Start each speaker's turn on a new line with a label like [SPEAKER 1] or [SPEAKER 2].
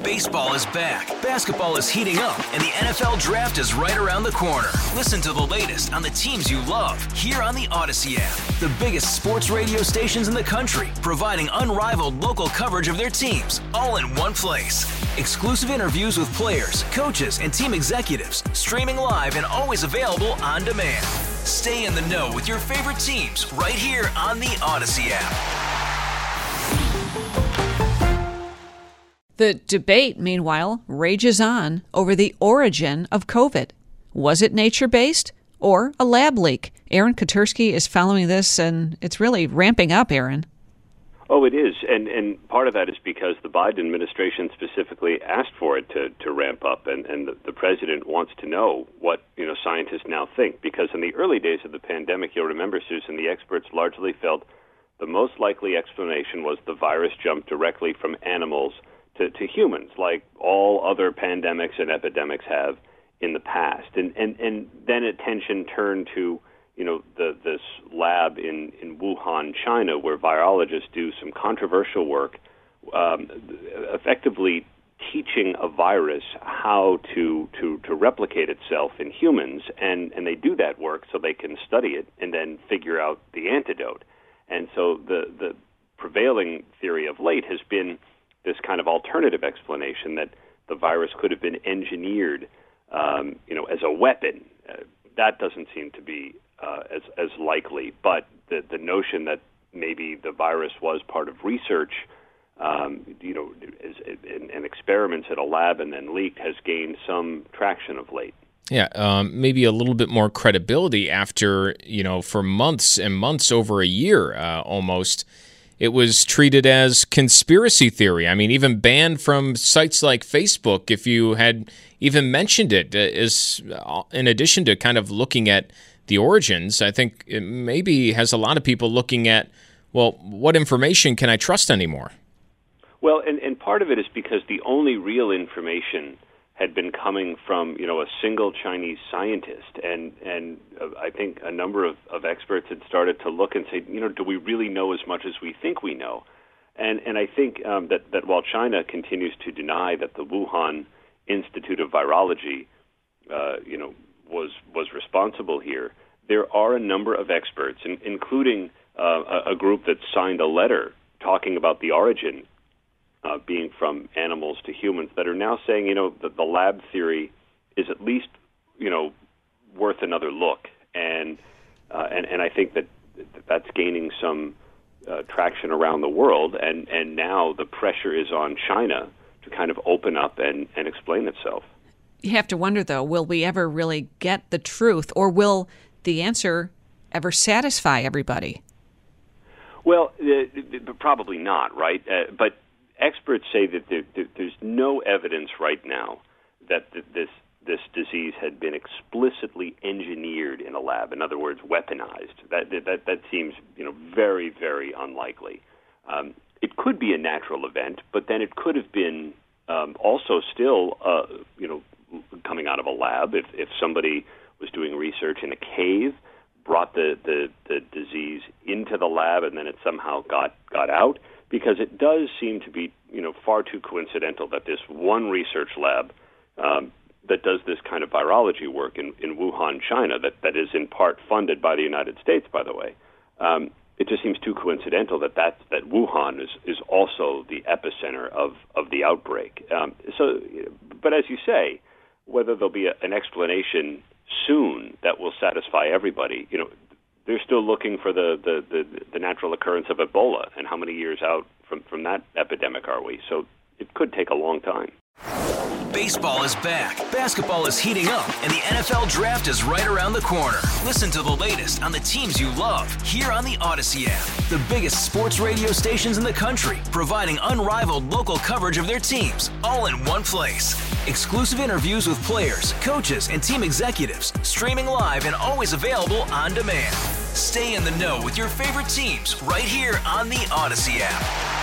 [SPEAKER 1] Baseball is back, basketball is heating up, and the NFL Draft is right around the corner. Listen to the latest on the teams you love here on the Odyssey app. The biggest sports radio stations in the country, providing unrivaled local coverage of their teams, all in one place. Exclusive interviews with players, coaches, and team executives, streaming live and always available on demand. Stay in the know with your favorite teams right here on the Odyssey app.
[SPEAKER 2] The debate, meanwhile, rages on over the origin of COVID. Was it nature-based or a lab leak? Aaron Katersky is following this, and it's really ramping up, Aaron.
[SPEAKER 3] Oh, it is, and part of that is because the Biden administration specifically asked for it to ramp up, and the president wants to know what scientists now think. Because in the early days of the pandemic, you'll remember, Susan, the experts largely felt the most likely explanation was the virus jumped directly from animals to humans, like all other pandemics and epidemics have in the past. And then attention turned to, this lab in Wuhan, China, where virologists do some controversial work, effectively teaching a virus how to replicate itself in humans. And they do that work so they can study it and then figure out the antidote. And so the prevailing theory of late has been this kind of alternative explanation that the virus could have been engineered, as a weapon. That doesn't seem to be as likely. But the notion that maybe the virus was part of research, in experiments at a lab and then leaked, has gained some traction of late.
[SPEAKER 4] Yeah, maybe a little bit more credibility after, for months and months, over a year almost, it was treated as conspiracy theory. I mean, even banned from sites like Facebook if you had even mentioned it. Is in addition to kind of looking at the origins, I think it maybe has a lot of people looking at, well, what information can I trust anymore?
[SPEAKER 3] Well, and part of it is because the only real information had been coming from, a single Chinese scientist. And I think a number of experts had started to look and say, do we really know as much as we think we know? And I think that while China continues to deny that the Wuhan Institute of Virology, was responsible here, there are a number of experts, including a group that signed a letter talking about the origin being from animals to humans, that are now saying, that the lab theory is at least, worth another look. And I think that's gaining some traction around the world. And now the pressure is on China to kind of open up and explain itself.
[SPEAKER 2] You have to wonder, though, will we ever really get the truth, or will the answer ever satisfy everybody?
[SPEAKER 3] Well, probably not, right? But experts say that there's no evidence right now that this disease had been explicitly engineered in a lab. In other words, weaponized. That seems very, very unlikely. It could be a natural event, but then it could have been also still coming out of a lab. If somebody was doing research in a cave, brought the disease into the lab, and then it somehow got out. Because it does seem to be, far too coincidental that this one research lab that does this kind of virology work in Wuhan, China, that is in part funded by the United States, by the way, it just seems too coincidental that Wuhan is also the epicenter of the outbreak. But as you say, whether there'll be an explanation soon that will satisfy everybody, they're still looking for the natural occurrence of Ebola, and how many years out from that epidemic are we? So it could take a long time.
[SPEAKER 1] Baseball is back, basketball is heating up, and the NFL Draft is right around the corner. Listen to the latest on the teams you love here on the Odyssey app. The biggest sports radio stations in the country, providing unrivaled local coverage of their teams, all in one place. Exclusive interviews with players, coaches, and team executives, streaming live and always available on demand. Stay in the know with your favorite teams right here on the Odyssey app.